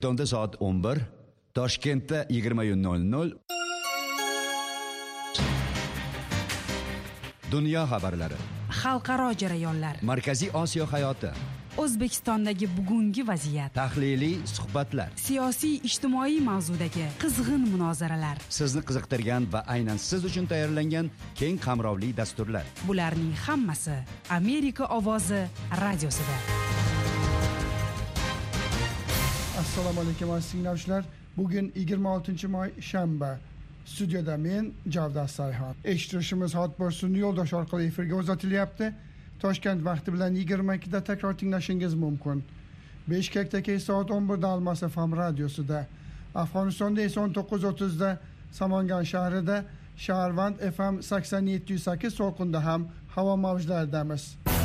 Washingtonda soat 11, Toshkentda 20:00. Dunyo xabarlari. Xalqaro jarayonlar. Markaziy Osiyo hayoti. O'zbekistondagi bugungi vaziyat. Tahliliy suhbatlar. Siyosiy, ijtimoiy mavzudagi qizg'in munozaralar. Sizni qiziqtirgan va aynan siz uchun tayyorlangan keng qamrovli dasturlar. Bularning hammasi Amerika ovozi radiosida. Assalomu alaykum aziz tinglovchilar. Bugun 26-may shanba. Studiyada men Javdar Sayhon. Eshittirishimiz Hotbird yo'ldosh orqali efirga uzatilyapti. Toshkent vaqti bilan 22 da takror tinglashingiz mumkin. Bishkekdagi soat 11 da Almas FM radiosida, Afg'onistonda esa 19:30 da Samangan shahrida Shaharvand FM 87.8 to'lqinda ham havo mavjlaridamiz.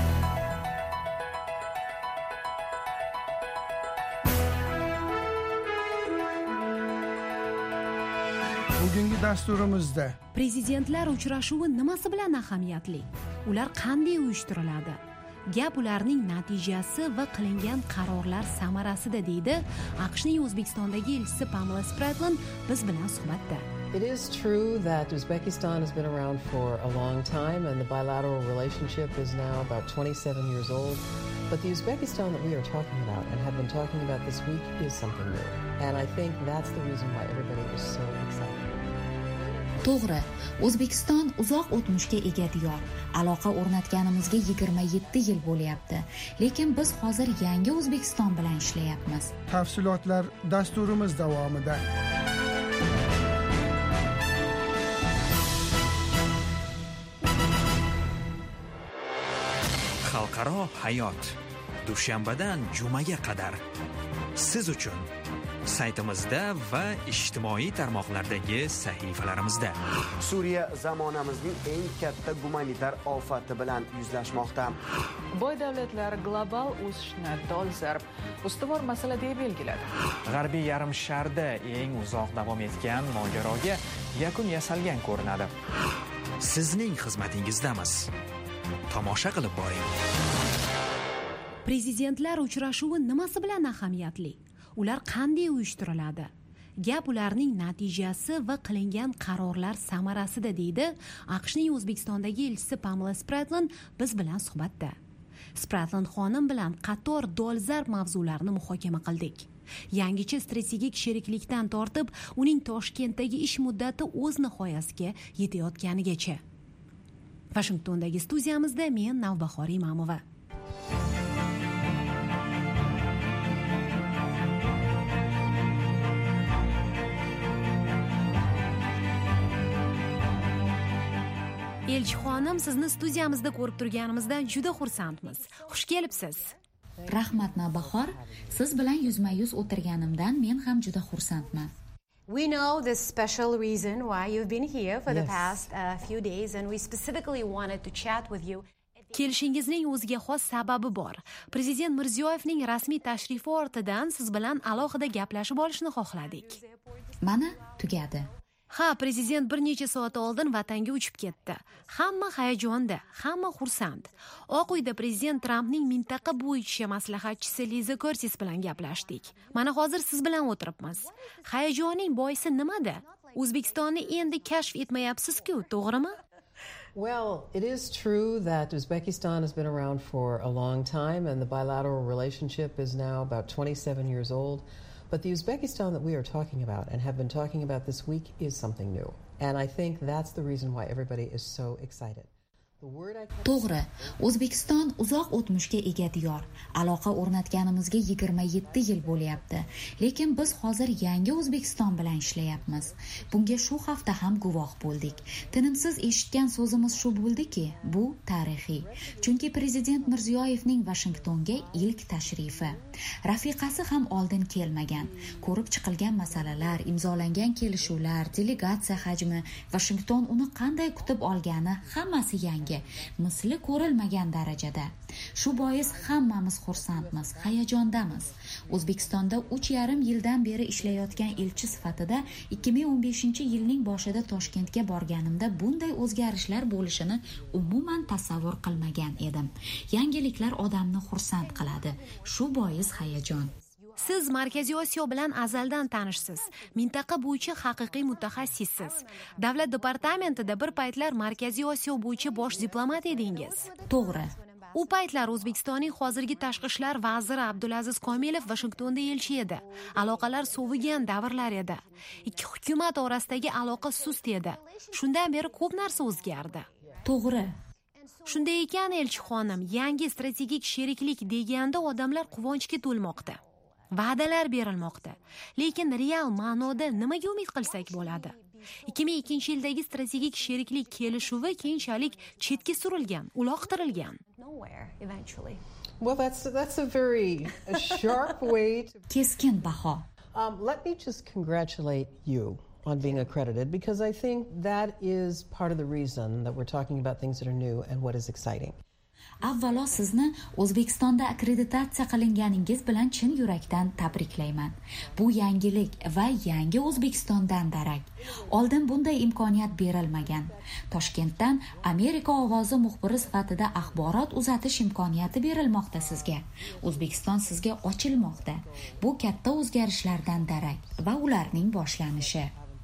Bugungi dasturimizda Prezidentlar uchrashuvi nimasi bilan ahamiyatli? Ular qanday uyushtiriladi? Gap ularning natijasi va qilingan qarorlar samarasida, deydi AQShning O'zbekistondagi elchisi Pamela Spratlan biz bilan suhbatda. It is true that Uzbekistan has been around for a long time and the bilateral relationship is now about 27 years old. But the Uzbekistan that we are talking about and have been talking about this week is something new. And I think that's the reason why everybody is so excited. To'g'ri, O'zbekiston uzoq o'tmishga ega diyor. Aloqa o'rnatganimizga 27 yil bo'lyapti. Lekin biz hozir yangi O'zbekiston bilan ishlayapmiz. Tafsilotlar dasturimiz davomida. Xalqaro hayot. Dushanbadan jumaga qadar siz uchun saytimizda va ijtimoiy tarmoqlardagi sahifalarimizda. Suriya zamonamizning eng katta gumanitar ofati bilan yuzlashmoqda. Boy davlatlar global o'sishni dolzarb ustuvor masala deb belgiladi. G'arbiy yarim sharda eng uzoq davom etgan mojaroga yakun yasalgan ko'rinadi. Sizning xizmatingizdamiz. Tomosha qilib boring. Prezidentlar uchrashuvi nimasi bilan ahamiyatli? Ular qanday uyushtiriladi? Gap ularning natijasi va qilingan qarorlar samarasida, deydi AQShning O'zbekistondagi elchisi Pamela Spratlan biz bilan suhbatda. Spratlan xonim bilan qator dolzarb mavzularni muhokama qildik. Yangicha strategik sheriklikdan tortib, uning Toshkentdagi ish muddati o'z nihoyasiga yetayotganigacha. Washingtondagi studiyamizda men Navbahor Imamova. Elchixonim, sizni studiyamizda ko'rib turganimizdan juda xursandmiz. Xush kelibsiz. Rahmat Navbahor, siz bilan yuzma-yuz o'tirganimdan men ham juda xursandman. We know the special reason why you've been here for the past few days and we specifically wanted to chat with you. Kelishingizning o'ziga xos sababi bor. Prezident Mirziyoyevning rasmiy tashrifi ortidan siz bilan alohida gaplashib olishni xohladik. Mana tugadi. Ha, prezident bir necha soat oldin vatanga uchib ketdi. Hamma hayajonda, hamma xursand. Oq uyda prezident Trampning mintaqa bo'yicha maslahatchisi Liza Curtis bilan gaplashdik. Mana hozir siz bilan o'tiribmiz. Hayajonning boisi nimada? O'zbekistonni endi kashf etmayapsiz-ku, to'g'rimi? Well, it is true that Uzbekistan has been around for a long time and the bilateral relationship is now about 27 years old. But the Uzbekistan that we are talking about and have been talking about this week is something new. And I think that's the reason why everybody is so excited. To'g'ri, O'zbekiston uzoq o'tmishga ega diyor. Aloqa o'rnatganimizga 27 yil bo'lyapti. Lekin biz hozir yangi O'zbekiston bilan ishlayapmiz. Bunga shu hafta ham guvoh bo'ldik. Tinimsiz eshitgan so'zimiz shu bo'ldiki, bu tarixiy. Chunki prezident Mirziyoyevning Washingtonga ilk tashrifi. Rafiqasi ham oldin kelmagan. Ko'rib chiqilgan masalalar, imzolangan kelishuvlar, delegatsiya hajmi, Washington uni qanday kutib olgani hammasi yangi. Misli ko'rilmagan darajada. Shu bois hammamiz xursandmiz, hayajondamiz. O'zbekistonda 3,5 yildan beri ishlayotgan elchi sifatida 2015-yilning boshida Toshkentga borganimda bunday o'zgarishlar bo'lishini umuman tasavvur qilmagan edim. Yangiliklar odamni xursand qiladi. Shu bois hayajon. Siz Markaziy Osiyo bilan azaldan tanishsiz. Mintaqa bo'yicha haqiqiy mutaxassissiz. Davlat departamentida bir paytlar Markaziy Osiyo bo'yicha bosh diplomat edingiz. To'g'ri. U paytlar O'zbekistonning hozirgi tashqi ishlar vaziri Abdulaziz Komilov Vashingtonda elchi edi. Aloqalar sovigan davrlar edi. Ikki hukumat orasidagi aloqa sust edi. Shundan beri ko'p narsa o'zgardi. To'g'ri. Shunday ekan, elchi xonim, yangi strategik sheriklik deganda odamlar quvonchga to'lmoqda. Va'dalar berilmoqda. Lekin real ma'noda nimaga umid qilsak bo'ladi? 2002-yildagi strategik sheriklik kelishuvi keyinchalik chetga surilgan, uloqtirilgan. Well, that's a very sharp way to... Keskin baho. Let me just congratulate you on being accredited, because I think that is part of the reason that we're talking about things that are new and what is exciting. Avvalo sizni O'zbekistonda akkreditatsiya qilinganingiz bilan chin yurakdan tabriklayman. Bu yangilik va yangi O'zbekistondan darak. Oldin bunday imkoniyat berilmagan. Toshkentdan Amerika ovozi muxbiri sifatida axborot uzatish imkoniyati berilmoqda sizga. O'zbekiston sizga ochilmoqda. Bu katta o'zgarishlardan darak va ularning boshlanishi.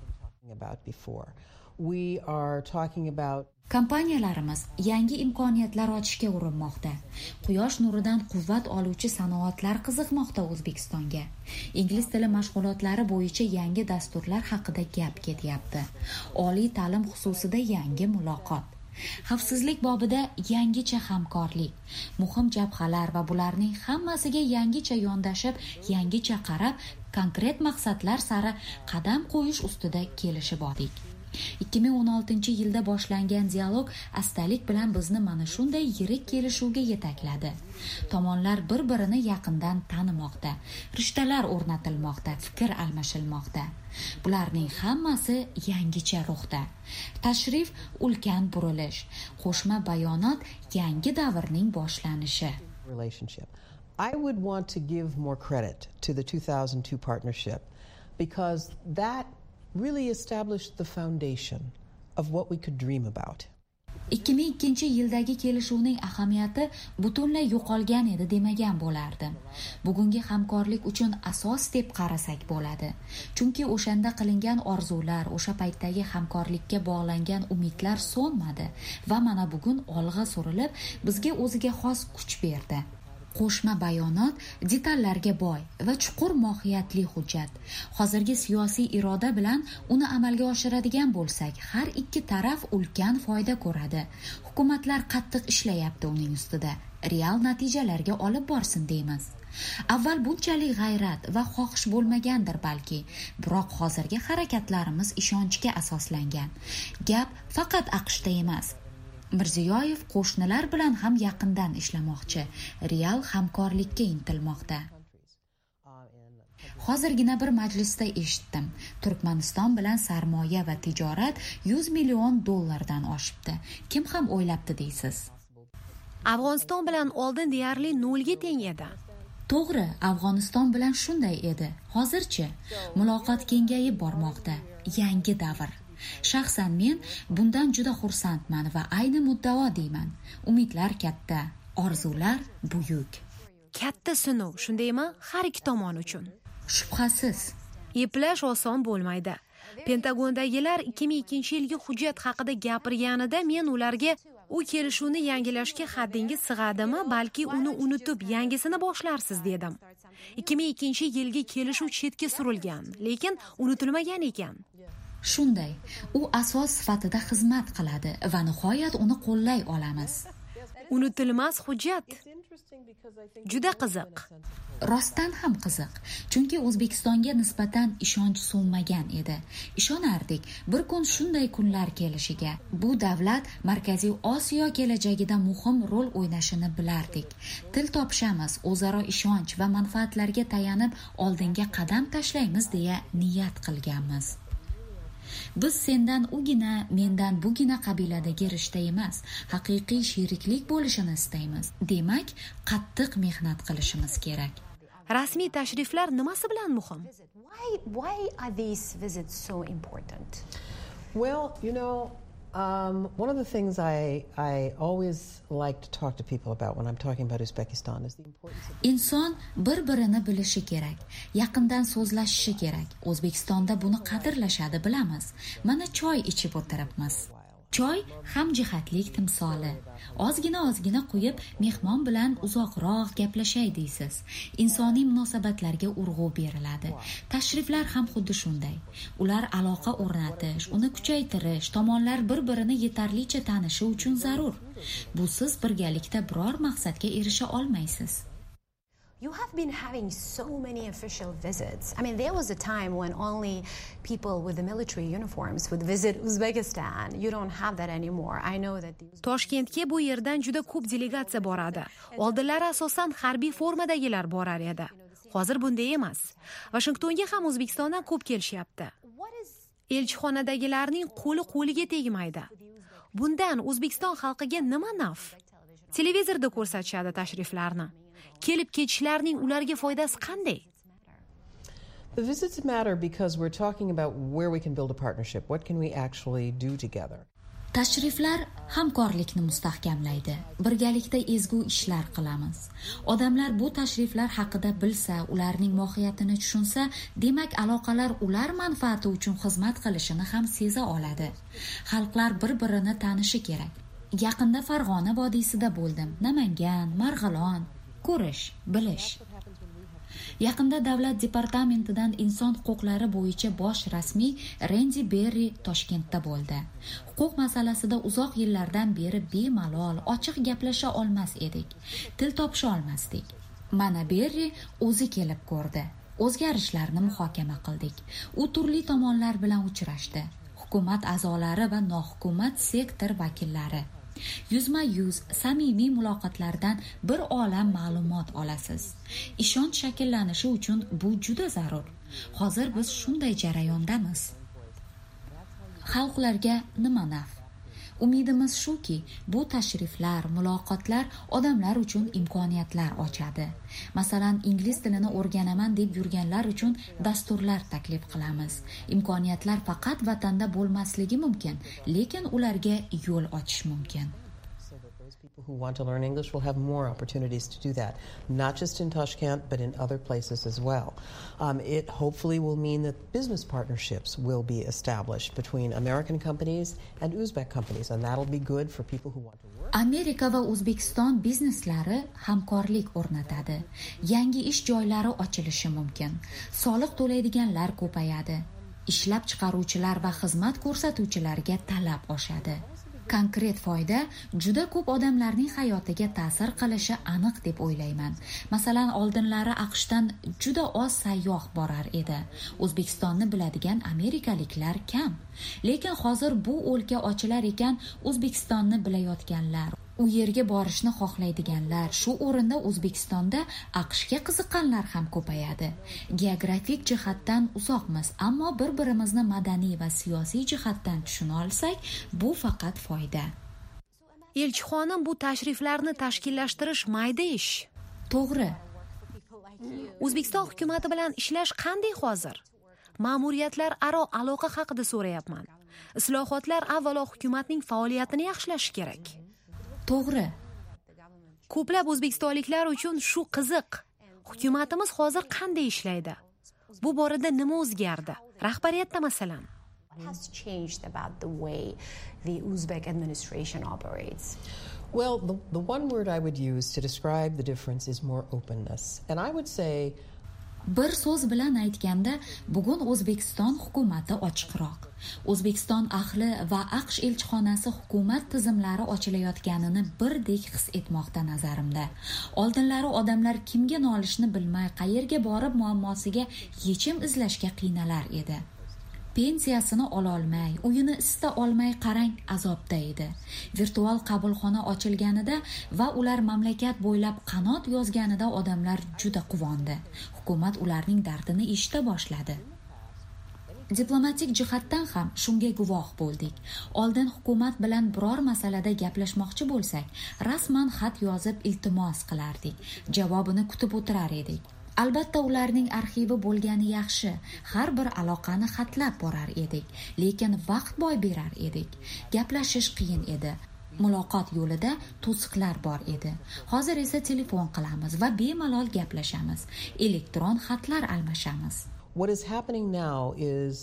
We are talking about Kompaniyalarimiz yangi imkoniyatlar ochishga urinmoqda. Quyosh nuridan quvvat oluvchi sanoatlar qiziqmoqda O'zbekistonga. Ingliz tili mashg'ulotlari bo'yicha yangi dasturlar haqida gap ketyapti. Oliy ta'lim xususida yangi muloqot. Xavfsizlik bobida yangicha hamkorlik. Muhim jabhalar va bularning hammasiga yangicha yondashib, yangicha qarab, konkret maqsadlar sari qadam qo'yish ustida kelishib oldik. 2016-yilda boshlangan dialog astalik bilan bizni mana shunday yirik kelishuvga yetakladi. Tomonlar bir-birini yaqindan tanimoqda, rishtalar o'rnatilmoqda, fikr almashilmoqda. Bularning hammasi yangicha ruhda. Tashrif ulkan burilish, qo'shma bayonot yangi davrning boshlanishi. I would want to give more credit to the 2002 partnership, because that really established the foundation of what we could dream about. 2002-yildagi kelishuvning ahamiyati butunlay yo'qolgan edi demagan bo'lardim. Bugungi hamkorlik uchun asos deb qarasak bo'ladi. Chunki o'shanda qilingan orzular, o'sha paytdagi hamkorlikka bog'langan umidlar so'nmadi va mana bugun olg'a surilib, bizga o'ziga xos kuch berdi. Qo'shma bayonot detallarga boy va chuqur mohiyatli hujjat. Hozirgi siyosiy iroda bilan uni amalga oshiradigan bo'lsak, har ikki taraf ulkan foyda ko'radi. Hukumatlar qattiq ishlayapti uning ustida. Real natijalarga olib borsin deymiz. Avval bunchalik g'ayrat va xohish bo'lmagandir balki, biroq hozirgi harakatlarimiz ishonchga asoslangan. Gap faqat AQShda emas. Mirziyoyev qo'shnilar bilan ham yaqindan ishlamoqchi, real hamkorlikka intilmoqda. Hozirgina bir majlisda eshitdim. Turkmaniston bilan sarmoya va tijorat $100 million oshibdi. Kim ham o'ylabdi deysiz? Afg'oniston bilan oldin deyarli 0 ga teng edi. To'g'ri, Afg'oniston bilan shunday edi. Hozirchi muloqot kengayib bormoqda. Yangi davr. Shaxsan men bundan juda xursandman va ayni muddao deyman. Umidlar katta, orzular buyuk. Katta sinov, shundaymi? Har ikki tomon uchun. Shubhasiz. Eplash oson bo'lmaydi. Pentagondagilar 2002-yilgi hujjat haqida gapirganida men ularga u kelishuvni yangilashga haddingiz sig'adimi, balki uni unutib yangisini boshlarsiz dedim. 2002-yilgi kelishuv chetga surilgan, lekin unutilmagan ekan. Shunday, u asos sifatida xizmat qiladi va nihoyat uni qo'llay olamiz. Unutilmas hujjat. Juda qiziq. Rostdan ham qiziq, chunki O'zbekistonga nisbatan ishonch so'nmagan edi. Ishonardik, bir kun shunday kunlar kelishiga. Bu davlat Markaziy Osiyo kelajagida muhim rol o'ynashini bilardik. Til topishamiz, o'zaro ishonch va manfaatlarga tayanib oldinga qadam tashlaymiz deya niyat qilganmiz. Biz sendan ugina, mendan bugina qabiladagi rishta emas, haqiqiy sheriklik bo'lishini istaymiz. Demak, qattiq mehnat qilishimiz kerak. Rasmiy tashriflar nimasi bilan muhim? Why are these visits so important? Well, One of the things I always like to talk to people about when I'm talking about Uzbekistan is the importance of... Inson bir-birini bilishi kerak, yaqindan so'zlashishi kerak. O'zbekistonda buni qadrlashadi, bilamiz. Mana choy ichib o'tiribmiz. Choy hamjihatlik timsoli. Ozgina quyib, mehmon bilan uzoqroq gaplashay deysiz. Insoniy munosabatlarga urg'u beriladi. Tashriflar ham xuddi shunday. Ular aloqa o'rnatish, uni kuchaytirish, tomonlar bir-birini yetarlicha tanishi uchun zarur. Busiz birgalikda biror maqsadga erisha olmaysiz. You have been having so many official visits. I mean, there was a time when only people with the military uniforms would visit Uzbekistan. You don't have that anymore. I know that Toshkentga bu yerdan juda ko'p delegatsiya boradi. Oldinlari asosan harbiy formadagilar borar edi. Hozir bunday emas. Washingtonga ham O'zbekistondan ko'p kelishyapti. Elchixonadagilarning qo'liga tegmaydi. Bundan O'zbekiston xalqiga nima naf? Televizorda ko'rsatishadi tashriflarni. Kelib ketishlarning ularga foydasi qanday? The visits matter because we're talking about where we can build a partnership. What can we actually do together? Tashriflar hamkorlikni mustahkamlaydi. Birgalikda ezgu ishlar qilamiz. Odamlar bu tashriflar haqida bilsa, ularning mohiyatini tushunsa, demak aloqalar ular manfaati uchun xizmat qilishini ham seza oladi. Xalqlar bir-birini tanishi kerak. Yaqinda Farg'ona vodiysida bo'ldim. Namangan, Marg'ilon, ko'rish, bilish. Yaqinda Davlat departamentidan inson huquqlari bo'yicha bosh rasmiy Randy Berry Toshkentda bo'ldi. Huquq masalasida uzoq yillardan beri bemalol, ochiq gaplasha olmas edik. Til topisha olmasdik. Mana Berry o'zi kelib ko'rdi. O'zgarishlarni muhokama qildik. U turli tomonlar bilan uchrashdi. Hukumat a'zolari va nohukumat sektor vakillari. Yuzma-yuz samimiy muloqotlardan bir olam ma'lumot olasiz. Ishonch shakllanishi uchun bu juda zarur. Hozir biz shunday jarayondamiz. Xalqlarga nima naf? Umidimiz shuki, bu tashriflar, muloqotlar odamlar uchun imkoniyatlar ochadi. Masalan, ingliz tilini o'rganaman deb yurganlar uchun dasturlar taklif qilamiz. Imkoniyatlar faqat vatanda bo'lmasligi mumkin, lekin ularga yo'l ochish mumkin. People who want to learn English will have more opportunities to do that, not just in Tashkent, but in other places as well. It hopefully will mean that business partnerships will be established between American companies and Uzbek companies, and that'll be good for people who want to work. Amerika va O'zbekiston bizneslari hamkorlik o'rnatadi. Yangi ish joylari ochilishi mumkin. Soliq to'laydiganlar ko'payadi. Ishlab chiqaruvchilar va xizmat ko'rsatuvchilarga talab oshadi. Konkret foyda juda ko'p odamlarning hayotiga ta'sir qilishi aniq deb o'ylayman. Masalan, oldinlari AQShdan juda oz sayyoh borar edi. O'zbekistonni biladigan amerikaliklar kam. Lekin hozir bu o'lka ochilar ekan, O'zbekistonni bilayotganlar, u yerga borishni xohlaydiganlar, shu o'rinda O'zbekistonda AQShga qiziqqanlar ham ko'payadi. Geografik jihatdan uzoqmiz, ammo bir-birimizni madaniy va siyosiy jihatdan tushuna olsak, bu faqat foyda. Elchixonim, bu tashriflarni tashkillashtirish mayda ish. To'g'ri. O'zbekiston hukumati bilan ishlash qanday hozir? Ma'muriyatlar aro aloqa haqida so'rayapman. Islohotlar avvalo hukumatning faoliyatini yaxshilashi kerak. To'g'ri. Ko'plab o'zbekistonliklar uchun shu qiziq. Hukumatimiz hozir qanday ishlaydi? Bu borada nima o'zgardi? Rahbariyatda masalan. What has changed about the way the Uzbek administration operates? Well, the one word I would use to describe the difference is more openness. And I would say bir so'z bilan aytganda, bugun O'zbekiston hukumati ochiqroq. O'zbekiston ahli va AQSh elchixonasi hukumat tizimlari ochilayotganini birdek his etmoqda nazarimda. Oldinlari odamlar kimga nolishni bilmay, qayerga borib muammosiga yechim izlashga qiynalar edi. Pensiyasini ololmay, uyini isita olmay qarang azobda edi. Virtual qabulxona ochilganida va ular mamlakat bo'ylab qanot yozganida odamlar juda quvondi. Hukumat ularning dardini eshita boshladi. Diplomatik jihatdan ham shunga guvoh bo'ldik. Oldin hukumat bilan biror masalada gaplashmoqchi bo'lsak, rasman xat yozib iltimos qilardik. Javobini kutib o'tirar edik. Albatta ularning arxivi bo'lgani yaxshi. Har bir aloqani xatlab borar edik, lekin vaqt boy berar edik. Gaplashish qiyin edi. Muloqot yo'lida to'siqlar bor edi. Hozir esa telefon qilamiz va bemalol gaplashamiz. Elektron xatlar almashamiz. What is happening now is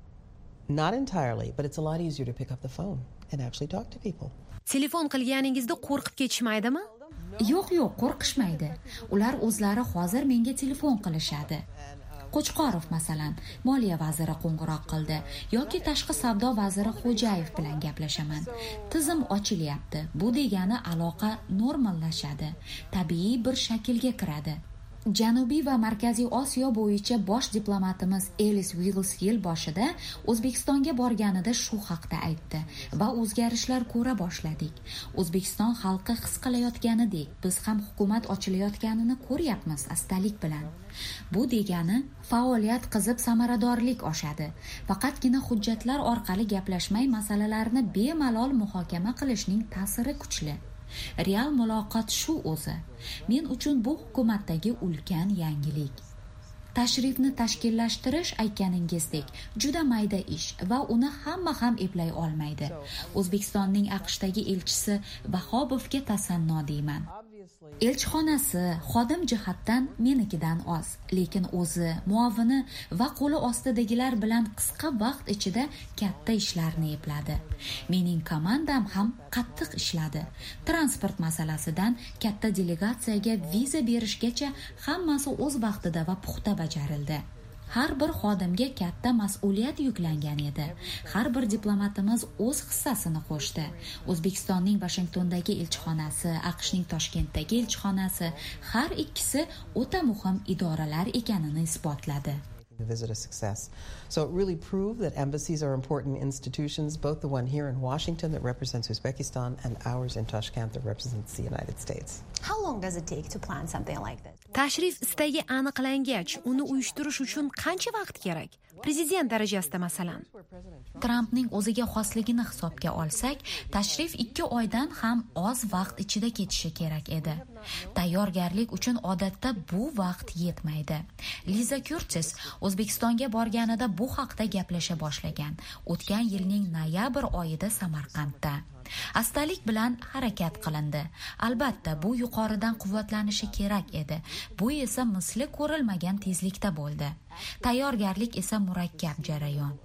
not entirely, but it's a lot easier to pick up the phone and actually talk to people. Telefon qilganingizda qo'rqib ketishmaydimi? Yo'q, qo'rqishmaydi. Ular o'zlari hozir menga telefon qilishadi. Qo'chqorov masalan, Moliya vaziri qo'ng'iroq qildi yoki tashqi savdo vaziri Xo'jayev bilan gaplashaman. Tizim ochilyapti. Bu degani aloqa normallashadi. Tabiiy bir shaklga kiradi. Janubiy va Markaziy Osiyo bo'yicha bosh diplomatimiz Elis Wills yil boshida O'zbekistonga borganida shu haqda aytdi va o'zgarishlar ko'ra boshladik. O'zbekiston xalqi his qilayotganidek, biz ham hukumat ochilayotganini ko'ryapmiz astalik bilan. Bu degani faoliyat qizib samaradorlik oshadi. Faqatgina hujjatlar orqali gaplashmay masalalarni bemalol muhokama qilishning ta'siri kuchli. Real muloqot shu o'zi. Men uchun bu hukumatdagi ulkan yangilik. Tashrifni tashkillashtirish aytganingizdek juda mayda ish va uni hamma ham eplay olmaydi. O'zbekistonning AQShdagi elchisi Vahobovga tasanno deyman. Elchixonasi xodim jihatdan menikidan oz, lekin o'zi, muavini va qo'li ostidagilar bilan qisqa vaqt ichida katta ishlarni epladi. Mening komandam ham qattiq ishladi. Transport masalasidan katta delegatsiyaga viza berishgacha hammasi o'z vaqtida va puxta bajarildi. Har bir xodimga katta mas'uliyat yuklangan edi. Har bir diplomatimiz o'z hissasini qo'shdi. O'zbekistonning Washingtondagi elchixonasi, AQShning Toshkentdagi elchixonasi har ikkisi o'ta muhim idoralar ekanini isbotladi. The visit a success. So it really proved that embassies are important institutions, both the one here in Washington that represents Uzbekistan and ours in Tashkent that represents the United States. How long does it take to plan something like that? Tashrif istagi aniqlangach, uni uyushtirish uchun qancha vaqt kerak? Prezident darajasida masalan. Trampning o'ziga xosligini hisobga olsak, tashrif 2 oydan ham oz vaqt ichida ketishi kerak edi. Tayyorgarlik uchun odatda bu vaqt yetmaydi. Liza Curtis O'zbekistonga borganida bu haqda gaplasha boshlagan. O'tgan yilning noyabr oyida Samarqandda. Astalik bilan harakat qilindi. Albatta, bu yuqoridan quvvatlanishi kerak edi. Bu esa misli ko'rilmagan tezlikda bo'ldi. Tayyorgarlik esa murakkab jarayon.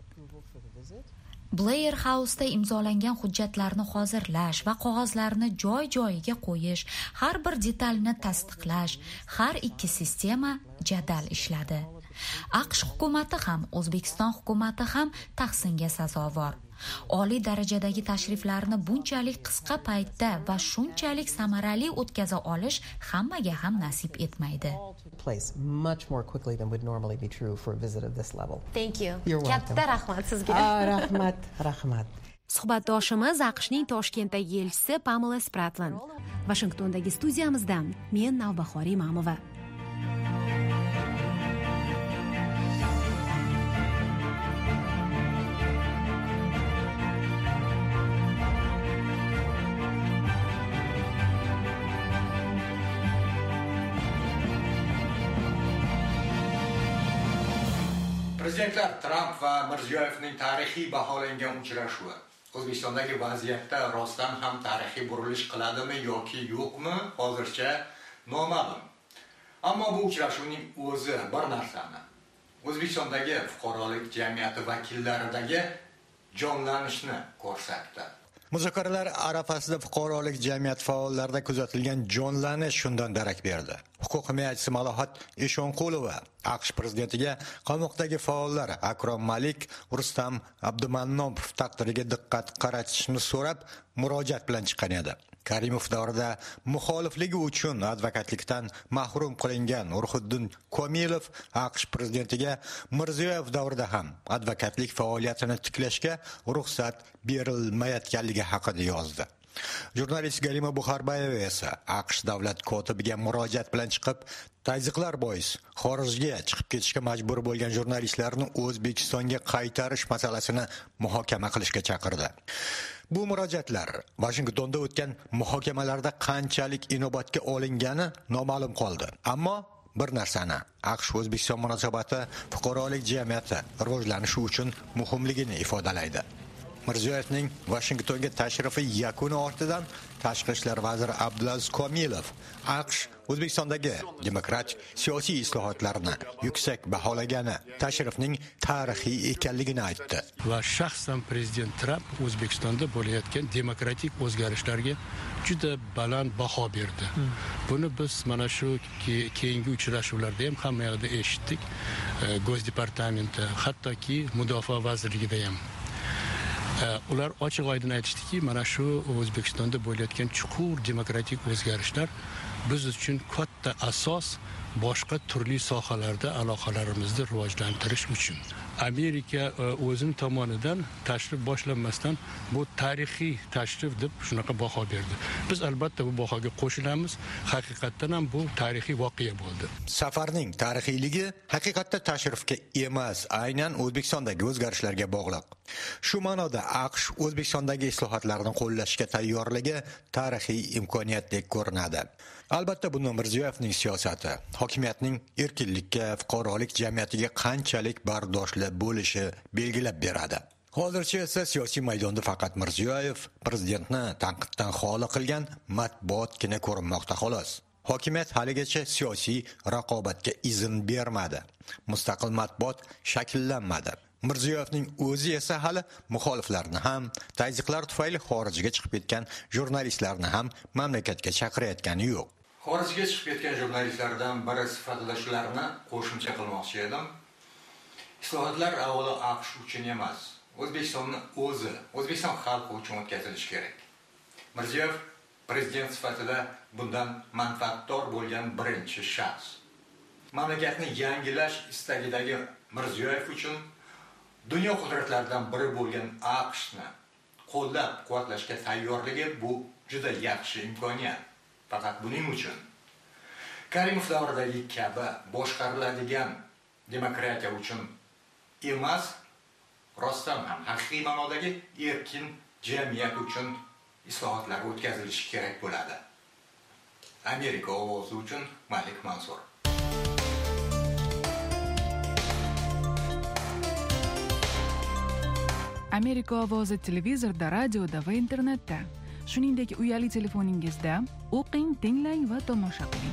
Blair House'da imzolangan hujjatlarni hozirlash va qog'ozlarni joy-joyiga qo'yish, har bir detalni tasdiqlash, har ikki sistema jadal ishladi. AQSh hukumati ham, O'zbekiston hukumati ham tahsinga sazovor. Oliy darajadagi tashriflarni bunchalik qisqa paytda va shunchalik samarali o'tkaza olish hammaga ham nasib etmaydi. Much more quickly than would normally be true for a visit of this level. Thank you. Katta rahmat sizga. Rahmat. Suhbatdoshimiz AQShning Toshkentdagi elchisi Pamela Spratland. Washingtondagi studiyamizdan men Navbahor Imamova. Prezidentlar Tramp va Mirziyoyevning tarixiy baholangan uchrashuvi O'zbekistondagi vaziyatda rostdan ham tarixiy burilish qiladimi yoki yo'qmi, hozircha noma'lum. Ammo bu uchrashuvning o'zi bir narsani, O'zbekistondagi fuqarolik jamiyati vakillaridagi jonlanishni ko'rsatdi. Muzokaralar arafasida fuqarolik jamiyat faollarida kuzatilgan jonlanish shundan darak berdi. Huquq himoyachisi Malohat Eshonqulova AQSh prezidentiga qamoqdagi faollar Akrom Malik, Rustam Abdumannomov taqdiriga diqqat qaratishni so'rab murojaat bilan chiqqan edi. Karimov davrida muxolifligi uchun advokatlikdan mahrum qilingan Urhuddin Komilov AQSh prezidentiga Mirziyoyev davrida ham advokatlik faoliyatini tiklashga ruxsat berilmayotganligi haqida yozdi. Jurnalist Galima Buxarbayeva esa AQSh davlat kotibiga murojaat bilan chiqib, tazyiqlar bois xorijga chiqib ketishga majbur bo'lgan jurnalistlarni O'zbekistonga qaytarish masalasini muhokama qilishga chaqirdi. Bu murojaatlar Washingtonda o'tgan muhokamalarda qanchalik inobatga olingani noma'lum qoldi. Ammo bir narsani: AQSh O'zbekiston munosabati fuqarolik jamiyati rivojlanishi uchun muhimligini ifodalaydi. Mirziyoyevning Washingtonga tashrifi yakuni ortidan Tashqi ishlar vaziri Abdulaziz Komilov AQSh O'zbekistondagi demokratik siyosiy islohotlarni yuksak baholagani, tashrifning tarixiy ekanligini aytdi. Va shaxsan prezident Tramp O'zbekistonda bo'layotgan demokratik o'zgarishlarga juda baland baho berdi. Buni biz mana shu keyingi uchrashuvlarda ham hamma yoqda eshitdik. Go'z departamenti, hattoki Mudofaa vazirligida ham. Ular ochiq oydin aytishdiki, mana shu O'zbekistonda bo'layotgan chuqur demokratik o'zgarishlar biz uchun katta asos boshqa turli sohalarda aloqalarimizni rivojlantirish uchun. Amerika o'zini tomonidan tashrif boshlanmasdan bu tarixiy tashrif deb shunaqa baho berdi. Biz albatta bu bahoga qo'shilamiz. Haqiqatdan ham bu tarixiy voqea bo'ldi. Safarning tarixiyligi haqiqatda tashrifga emas, aynan O'zbekistondagi o'zgarishlarga bog'liq. Shu ma'noda AQSh O'zbekistondagi islohotlarni qo'llashga tayyorligi tarixiy imkoniyatdek ko'rinadi. Albatta bunda Mirziyoyevning siyosati hokimiyatning erkinlikka, fuqarolik jamiyatiga qanchalik bardoshli bo'lishi belgilab beradi. Hozircha esa siyosiy maydonda faqat Mirziyoyev prezidentni tanqiddan xoli qilgan matbuotgina ko'rinmoqda xolos. Hokimiyat haligacha siyosiy raqobatga izn bermadi. Mustaqil matbuot shakllanmadi. Mirziyoyevning o'zi esa hali muxoliflarni ham, tazyiqlar tufayli xorijga chiqib ketgan jurnalistlarni ham mamlakatga chaqirayotgani yo'q. Xorijga chiqib ketgan jurnalistlardan biri sifatida shularni qo'shimcha qilmoqchi edim. Islohotlar avvalo AQSh uchun emas, O'zbekistonni o'zi, O'zbekiston xalqi uchun o'tkazilishi kerak. Mirziyoyev prezident sifatida bundan manfaatdor bo'lgan birinchi shaxs. Mamlakatni yangilash istagidagi Mirziyoyev uchun dunyo qudratlaridan biri bo'lgan AQShni qo'llab-quvvatlashga tayyorligi bu juda yaxshi imkoniyat. Faqat buning uchun Karimov davridagi kabi boshqariladigan demokratiya uchun emas, rostdan ham haqiqiy ma'nodagi erkin jamiyat uchun islohotlar o'tkazilishi kerak bo'ladi. Amerika ovozi uchun Malik Mansur. Amerika ovozi televizorda, radioda va internetda, shuningdek uyali telefoningizda o'qing, tinglang va tomosha qiling.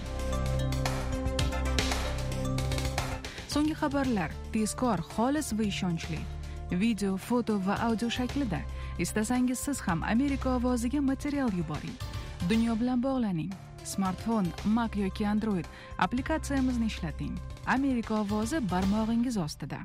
So'nggi xabarlar tezkor, xolis va ishonchli. Video, foto va audio shaklida. Istasangiz siz ham Amerika ovoziga material yuboring. Dunyo bilan bog'laning. Smartfon, Mac yoki Android applikatsiyamizni ishlating. Amerika ovozi barmog'ingiz ostida.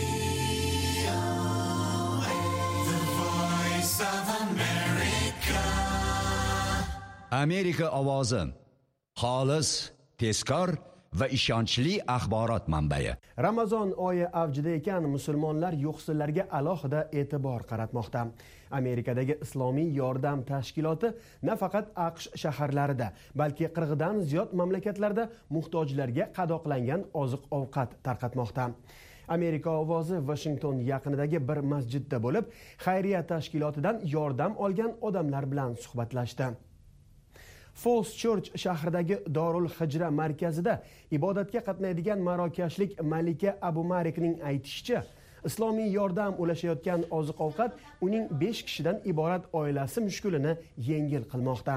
Amerika ovozi xolis, tezkor va ishonchli axborot manbai. Ramazon oyi avjida ekan, musulmonlar yo'qsillarga alohida e'tibor qaratmoqda. Amerikadagi Islomiy yordam tashkiloti nafaqat AQSh shaharlarida, balki 40 dan ziyod mamlakatlarda muhtojlarga qadoqlangan oziq-ovqat tarqatmoqda. Amerika ovozi Washington yaqinidagi bir masjidda bo'lib, xayriya tashkilotidan yordam olgan odamlar bilan suhbatlashdi. Falls Church shahridagi Dorul Hijra markazida ibodatga qatnaydigan marokashlik Malika Abu Marikning aytishicha, islomiy yordam ulashayotgan oziq-ovqat uning 5 kishidan iborat oilasi mushkulini yengil qilmoqda.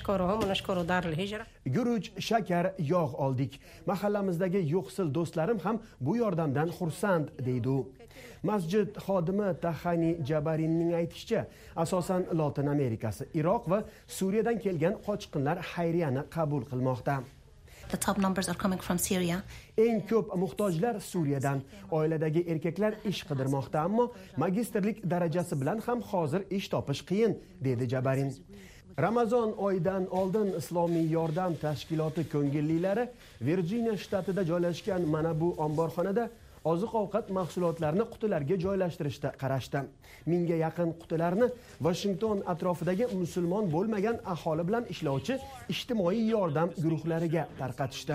Guruch, shakar, yog' oldik. Mahallamizdagi yo'qsil do'stlarim ham bu yordamdan xursand, deydi u. Masjid xodimi Tahani Jabarinning aytishicha, asosan Lotin Amerikasi, Iroq va Suriyadan kelgan qochqinlar xayriyani qabul qilmoqda. The top numbers are coming from Syria. Eng ko'p muhtojlar Suriyadan. Oiladagi erkaklar ish qidirmoqda, ammo magistrlik darajasi bilan ham hozir ish topish qiyin, dedi Jabarin. Ramazon oyidan oldin Islomiy yordam tashkiloti ko'ngillilari Virjiniya shtatida joylashgan mana bu omborxonada oziq-ovqat mahsulotlarini qutilarga joylashtirishda qarashdi. 1000 ga yaqin qutilarni Washington atrofidagi musulmon bo'lmagan aholi bilan ishlovchi ijtimoiy yordam guruhlariga tarqatishdi.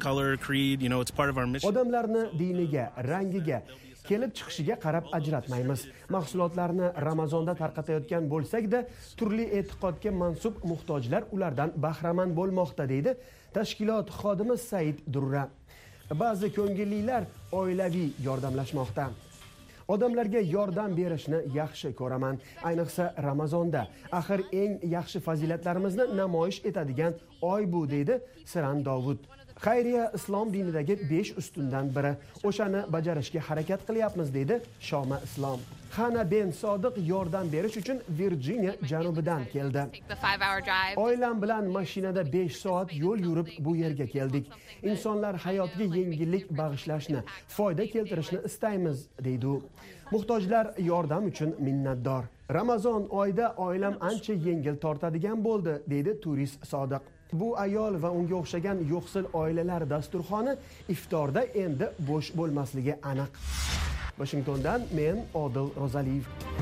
Odamlarni diniga, rangiga, kelib chiqishiga qarab ajratmaymiz. Mahsulotlarni Ramazonda tarqatayotgan bo'lsak-da, turli e'tiqodga mansub muhtojlar ulardan bahramand bo'lmoqda, deydi tashkilot xodimi Said Durra. Ba'zi ko'ngillilar oilaviy yordamlashmoqda. Odamlarga yordam berishni yaxshi ko'raman, ayniqsa Ramazonda. Axir eng yaxshi fazilatlarimizni namoyish etadigan oy bu, deydi Siran Dovud. Xayriya islom dinidagi 5 ustundan biri. O'shani bajarishga harakat qilyapmiz, deydi Shoma Islom. Xana Ben Sodiq yordam berish uchun Virjiniya janubidan keldi. Oilam bilan mashinada 5 soat yo'l yurib bu yerga keldik. Insonlar hayotiga yengillik bag'ishlashni, foyda keltirishni istaymiz, deydi u. Muhtojlar yordam uchun minnatdor. Ramazon oyida oilam ancha yengil tortadigan bo'ldi, deydi turist Sodiq. Bu ayol va unga o'xshagan yo'qsil oilalar dasturxoni iftorda endi bo'sh bo'lmasligi aniq. Washingtondan men Odil Rozaliyev.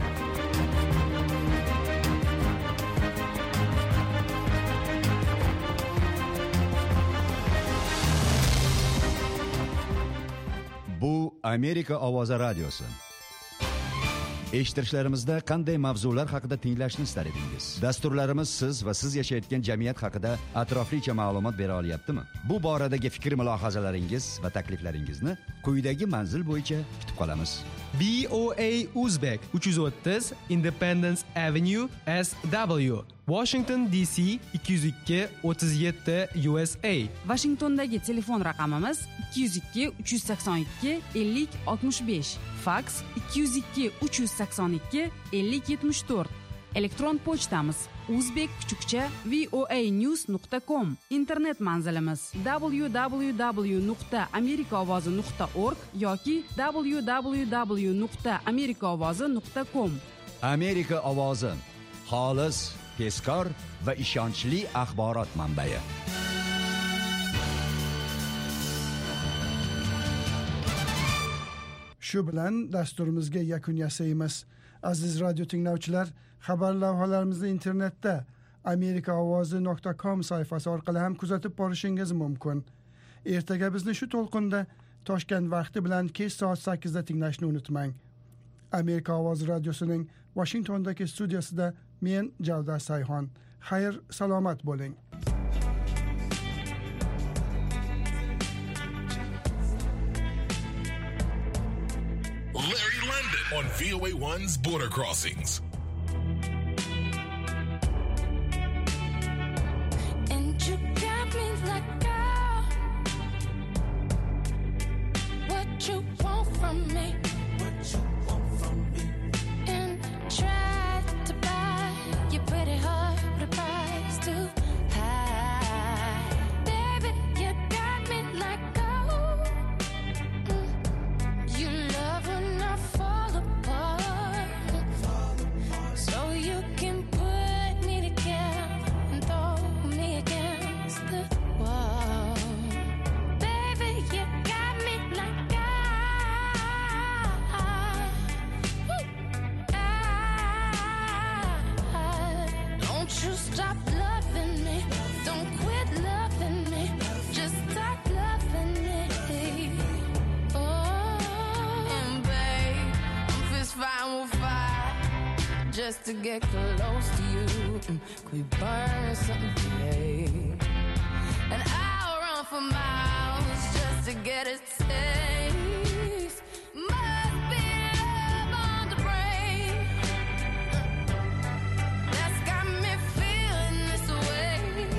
Bu Amerika ovozi radiosi. Eshittirishlarimizda qanday mavzular haqida tinglashni istar edingiz? Dasturlarimiz siz va siz yashayotgan jamiyat haqida atroflicha ma'lumot bera olyaptimi? Bu boradagi fikr-mulohazalaringiz va takliflaringizni quyidagi manzil bo'yicha kutib qolamiz. BOA Uzbek 330 Independence Avenue SW, Washington DC 202 37 USA. Washingtondagi telefon raqamimiz 202 382 50 65, fax 202 382 50 74. Elektron pochtamiz uzbek_voanews.com. Internet manzilimiz www.amerikaovozi.org yoki www.amerikaovozi.com. Amerika ovozi, xolis, tezkor va ishonchli axborot manbai. Shu bilan dasturimizga yakun yasaymiz. Aziz radio tinglovchilar, xabar lavhalarimizni internetda amerikaovozi.com sayfasi orqali ham kuzatib borishingiz mumkin. Ertaga bizni shu to'lqinda Toshkent vaqti bilan kech soat 8 da tinglashni unutmang. Amerika ovozi radiosining Washingtondagi studiyasida men Javdar Sayxon. Xayr, salomat bo'ling. Larry London on VOA1's Border Crossings. And you got me like, what you want from me? What you want from me? And tried to buy your pretty heart with a price too high. Baby, you got me like, you love when I fall apart. So you can put me together and throw me against the wall. Baby, you got me like, don't you stop loving me. Don't quit loving me. Just stop loving me. Oh, and babe, I'm fist fighting with fire just to get close to you. Could we burn something today? And I'll run for miles just to get a taste. Must be love on the brain that's got me feeling this way.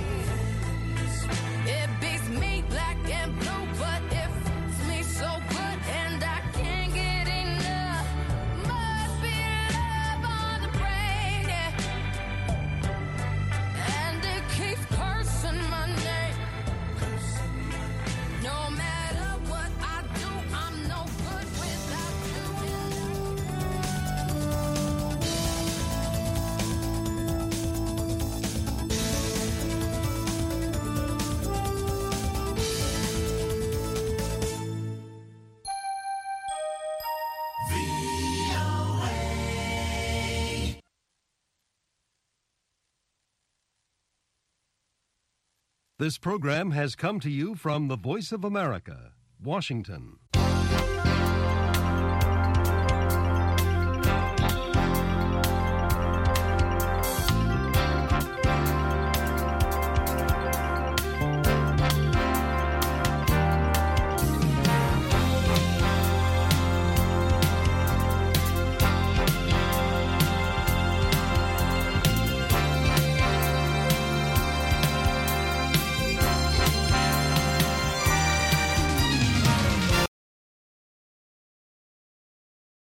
It beats me black and blue, but it fits me so good and I can't get enough. Must be love on the brain, yeah. And it keeps cursing my name. No matter what I do, I'm no good without you. This program has come to you from the Voice of America, Washington.